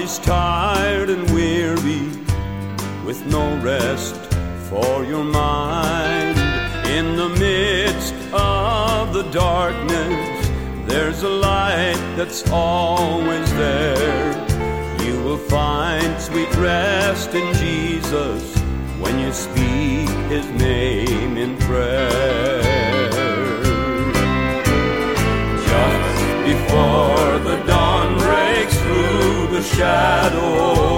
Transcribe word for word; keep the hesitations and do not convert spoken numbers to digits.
body's tired and weary, with no rest for your mind. In the midst of the darkness, there's a light that's always there. You will find sweet rest in Jesus when you speak His name in prayer. Just before the dawn breaks through the shadow